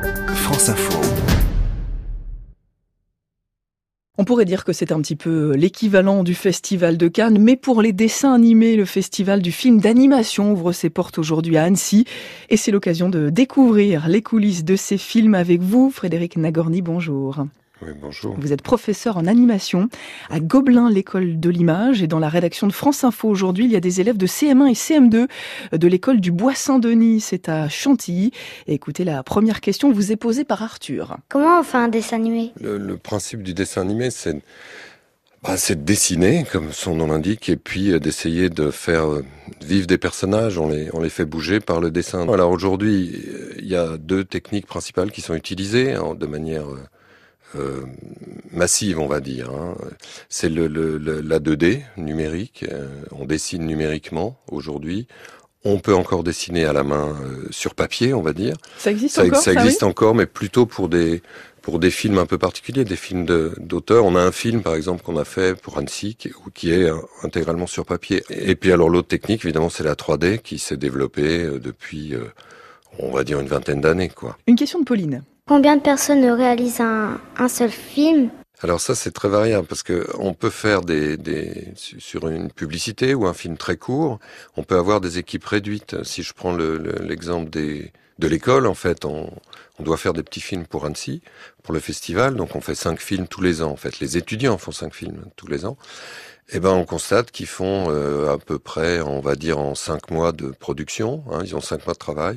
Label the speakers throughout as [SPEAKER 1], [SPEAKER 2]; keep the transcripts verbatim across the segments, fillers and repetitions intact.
[SPEAKER 1] France Info.
[SPEAKER 2] On pourrait dire que c'est un petit peu l'équivalent du Festival de Cannes, mais pour les dessins animés, le Festival du film d'animation ouvre ses portes aujourd'hui à Annecy. Et c'est l'occasion de découvrir les coulisses de ces films avec vous. Frédéric Nagorny, bonjour.
[SPEAKER 3] Oui, bonjour.
[SPEAKER 2] Vous êtes professeur en animation à Gobelin, l'école de l'image. Et dans la rédaction de France Info aujourd'hui, il y a des élèves de C M un et C M deux de l'école du Bois-Saint-Denis. C'est à Chantilly. Et écoutez, la première question vous est posée par Arthur.
[SPEAKER 4] Comment on fait un dessin animé ?
[SPEAKER 3] Le, le principe du dessin animé, c'est, bah, c'est de dessiner, comme son nom l'indique, et puis euh, d'essayer de faire euh, vivre des personnages. On les, on les fait bouger par le dessin. Alors aujourd'hui, il y a deux techniques principales qui sont utilisées hein, de manière... Euh, Euh, massive, on va dire. Hein. C'est le, le, le, la deux D numérique. Euh, on dessine numériquement aujourd'hui. On peut encore dessiner à la main euh, sur papier, on va dire.
[SPEAKER 2] Ça existe
[SPEAKER 3] ça,
[SPEAKER 2] encore
[SPEAKER 3] Ça
[SPEAKER 2] ça,
[SPEAKER 3] existe
[SPEAKER 2] oui
[SPEAKER 3] encore, mais plutôt pour des pour des films un peu particuliers, des films de, d'auteur. On a un film, par exemple, qu'on a fait pour Annecy, qui, qui est euh, intégralement sur papier. Et puis alors l'autre technique, évidemment, c'est la trois D qui s'est développée euh, depuis, euh, on va dire, une vingtaine d'années, quoi.
[SPEAKER 2] Une question de Pauline.
[SPEAKER 4] Combien de personnes réalisent un, un seul film ?
[SPEAKER 3] Alors ça, c'est très variable parce que on peut faire des, des sur une publicité ou un film très court, on peut avoir des équipes réduites. Si je prends le, le, l'exemple des de l'école, en fait, on, on doit faire des petits films pour Annecy, pour le festival, donc on fait cinq films tous les ans. En fait, les étudiants font cinq films tous les ans. Et ben, on constate qu'ils font euh, à peu près, on va dire, en cinq mois de production. Hein, ils ont cinq mois de travail.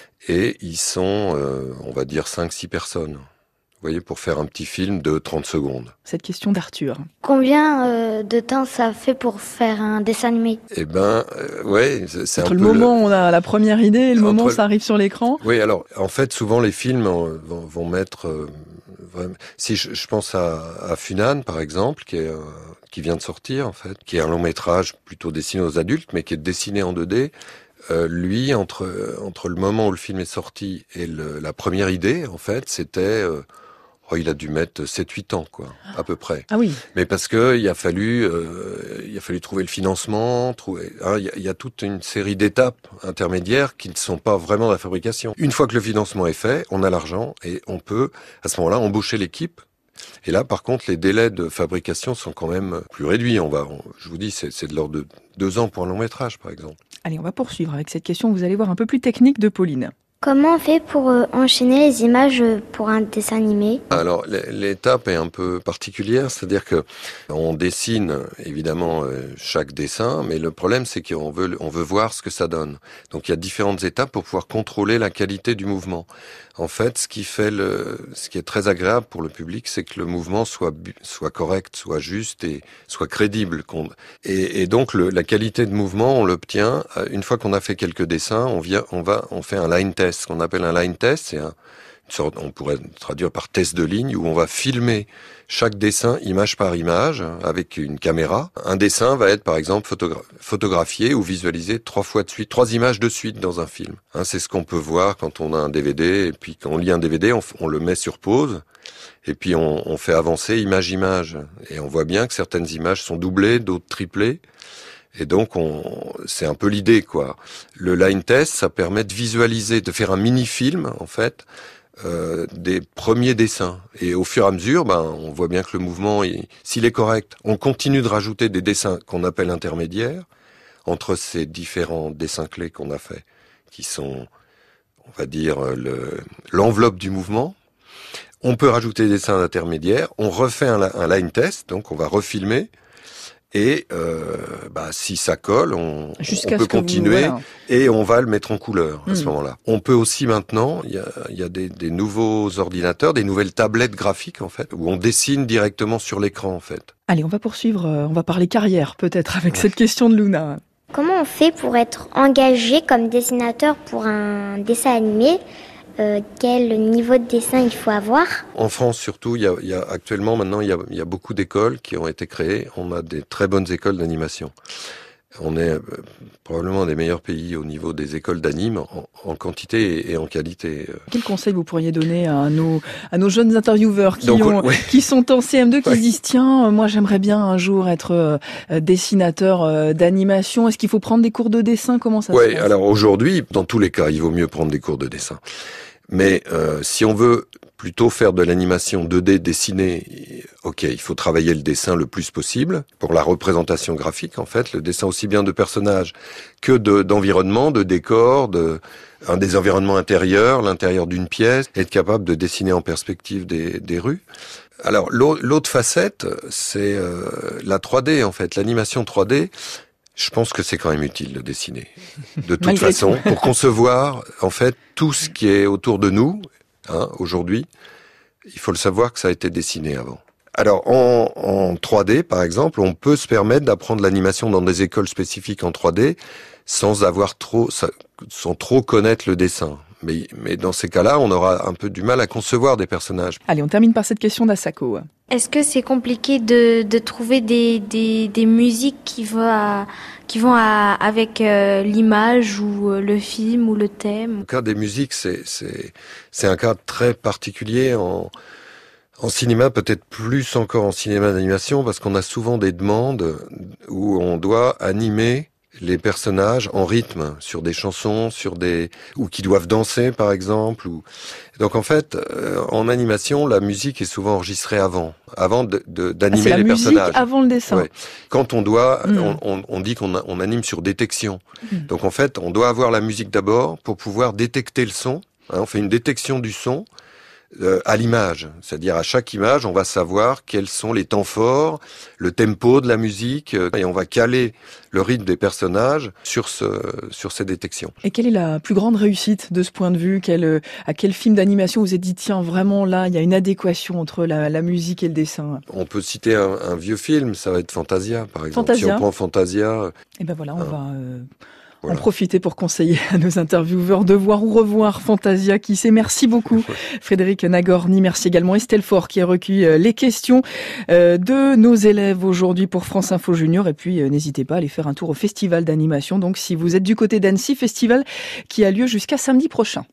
[SPEAKER 3] Et ils sont, euh, on va dire, cinq six personnes. Vous voyez, pour faire un petit film de trente secondes.
[SPEAKER 2] Cette question d'Arthur.
[SPEAKER 4] Combien euh, de temps ça fait pour faire un dessin animé ?
[SPEAKER 3] Eh ben, euh, ouais, c'est, c'est
[SPEAKER 2] Entre
[SPEAKER 3] un
[SPEAKER 2] le
[SPEAKER 3] peu...
[SPEAKER 2] moment où on a la première idée et le
[SPEAKER 3] Entre
[SPEAKER 2] moment où
[SPEAKER 3] le...
[SPEAKER 2] ça arrive sur l'écran.
[SPEAKER 3] Oui, alors, en fait, souvent, les films euh, vont, vont mettre... Euh, vraiment... Si je, je pense à, à Funan, par exemple, qui est... Euh, qui vient de sortir, en fait, qui est un long métrage plutôt destiné aux adultes, mais qui est dessiné en deux D. Euh, lui, entre entre le moment où le film est sorti et le, la première idée, en fait, c'était... Euh, oh, il a dû mettre sept huit ans, quoi, à peu près.
[SPEAKER 2] Ah oui.
[SPEAKER 3] Mais parce que il a fallu, euh, il a fallu trouver le financement, trouver. Hein, il, y a, il y a toute une série d'étapes intermédiaires qui ne sont pas vraiment la fabrication. Une fois que le financement est fait, on a l'argent et on peut, à ce moment-là, embaucher l'équipe. Et là, par contre, les délais de fabrication sont quand même plus réduits. On va, on, je vous dis, c'est, c'est de l'ordre de deux ans pour un long métrage, par exemple.
[SPEAKER 2] Allez, on va poursuivre avec cette question. Vous allez voir un peu plus technique de Pauline.
[SPEAKER 4] Comment on fait pour euh, enchaîner les images pour un dessin animé ?
[SPEAKER 3] Alors l'étape est un peu particulière, c'est-à-dire que on dessine évidemment chaque dessin, mais le problème c'est qu'on veut on veut voir ce que ça donne. Donc il y a différentes étapes pour pouvoir contrôler la qualité du mouvement. En fait, ce qui fait le ce qui est très agréable pour le public, c'est que le mouvement soit soit correct, soit juste et soit crédible. Et, et donc le, la qualité de mouvement, on l'obtient une fois qu'on a fait quelques dessins. On vient, on va, on fait un line test. Ce qu'on appelle un line test, c'est un, une sorte, on pourrait traduire par test de ligne, où on va filmer chaque dessin image par image avec une caméra. Un dessin va être par exemple photogra- photographié ou visualisé trois fois de suite, trois images de suite dans un film. Hein, c'est ce qu'on peut voir quand on a un D V D, et puis quand on lit un D V D, on, on le met sur pause, et puis on, on fait avancer image-image. Et on voit bien que certaines images sont doublées, d'autres triplées. Et donc, on, c'est un peu l'idée, quoi. Le line test, ça permet de visualiser, de faire un mini-film, en fait, euh, des premiers dessins. Et au fur et à mesure, ben, on voit bien que le mouvement, il, s'il est correct, on continue de rajouter des dessins qu'on appelle intermédiaires entre ces différents dessins clés qu'on a faits, qui sont, on va dire, le, l'enveloppe du mouvement. On peut rajouter des dessins intermédiaires. On refait un, un line test, donc on va refilmer. Et euh, bah, si ça colle, on, on peut continuer vous, voilà. Et on va le mettre en couleur à mmh. ce moment-là. On peut aussi maintenant, il y a, y a des, des nouveaux ordinateurs, des nouvelles tablettes graphiques en fait, où on dessine directement sur l'écran en fait.
[SPEAKER 2] Allez, on va poursuivre, on va parler carrière peut-être avec ouais. cette question de Luna.
[SPEAKER 4] Comment on fait pour être engagé comme dessinateur pour un dessin animé ? Euh, quel niveau de dessin il faut avoir ?
[SPEAKER 3] En France surtout, il y a, il y a actuellement maintenant il y a, il y a beaucoup d'écoles qui ont été créées. On a des très bonnes écoles d'animation. On est euh, probablement un des meilleurs pays au niveau des écoles d'anime en, en quantité et, et en qualité.
[SPEAKER 2] Quel conseil vous pourriez donner à nos, à nos jeunes intervieweurs qui,
[SPEAKER 3] Donc,
[SPEAKER 2] ont,
[SPEAKER 3] ouais.
[SPEAKER 2] qui sont en C M deux, qui
[SPEAKER 3] ouais.
[SPEAKER 2] se disent tiens, moi j'aimerais bien un jour être euh, dessinateur euh, d'animation. Est-ce qu'il faut prendre des cours de dessin ? Comment ça
[SPEAKER 3] ouais,
[SPEAKER 2] se passe ?
[SPEAKER 3] Alors aujourd'hui, dans tous les cas, il vaut mieux prendre des cours de dessin. Mais euh, si on veut plutôt faire de l'animation deux D dessinée, ok, il faut travailler le dessin le plus possible pour la représentation graphique, en fait, le dessin aussi bien de personnages que de, d'environnement, de décors, de, un des environnements intérieurs, l'intérieur d'une pièce, être capable de dessiner en perspective des, des rues. Alors, l'autre facette, c'est euh, la trois D, en fait, l'animation trois D. Je pense que c'est quand même utile de dessiner. De toute façon, tout. Pour concevoir, en fait, tout ce qui est autour de nous, hein, aujourd'hui, il faut le savoir que ça a été dessiné avant. Alors, en, en trois D, par exemple, on peut se permettre d'apprendre l'animation dans des écoles spécifiques en trois D sans avoir trop, sans trop connaître le dessin. Mais, mais dans ces cas-là, on aura un peu du mal à concevoir des personnages.
[SPEAKER 2] Allez, on termine par cette question d'Asako.
[SPEAKER 1] Est-ce que c'est compliqué de, de trouver des, des, des musiques qui vont, à, qui vont à, avec euh, l'image ou le film ou le thème?
[SPEAKER 3] Le cas des musiques, c'est, c'est, c'est un cas très particulier en, en cinéma, peut-être plus encore en cinéma d'animation, parce qu'on a souvent des demandes où on doit animer les personnages en rythme sur des chansons, sur des ou qui doivent danser par exemple. Ou donc en fait, euh, en animation, la musique est souvent enregistrée avant, avant de, de, d'animer
[SPEAKER 2] ah,
[SPEAKER 3] les
[SPEAKER 2] la musique
[SPEAKER 3] personnages.
[SPEAKER 2] Avant le dessin.
[SPEAKER 3] Ouais. Quand on doit,
[SPEAKER 2] mmh.
[SPEAKER 3] on, on, on dit qu'on a, on anime sur détection. Mmh. Donc en fait, on doit avoir la musique d'abord pour pouvoir détecter le son. Hein, on fait une détection du son. Euh, à l'image, c'est-à-dire à chaque image, on va savoir quels sont les temps forts, le tempo de la musique, euh, et on va caler le rythme des personnages sur ce, sur ces détections.
[SPEAKER 2] Et quelle est la plus grande réussite de ce point de vue? Quel, à quel film d'animation vous êtes dit, tiens, vraiment là, il y a une adéquation entre la, la musique et le dessin?
[SPEAKER 3] On peut citer un, un vieux film, ça va être Fantasia, par exemple.
[SPEAKER 2] Fantasia.
[SPEAKER 3] Si on prend Fantasia...
[SPEAKER 2] Et ben voilà, on hein. va... Euh...
[SPEAKER 3] Voilà.
[SPEAKER 2] En profiter pour conseiller à nos intervieweurs de voir ou revoir Fantasia, qui sait. Merci beaucoup Frédéric Nagorny, merci également Estelle Faure qui a recueilli les questions de nos élèves aujourd'hui pour France Info Junior. Et puis n'hésitez pas à aller faire un tour au festival d'animation, donc si vous êtes du côté d'Annecy, festival qui a lieu jusqu'à samedi prochain.